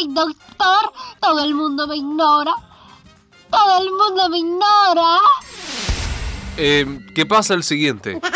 soy doctor, todo el mundo me ignora. Todo el mundo me ignora. ¿Qué pasa el siguiente?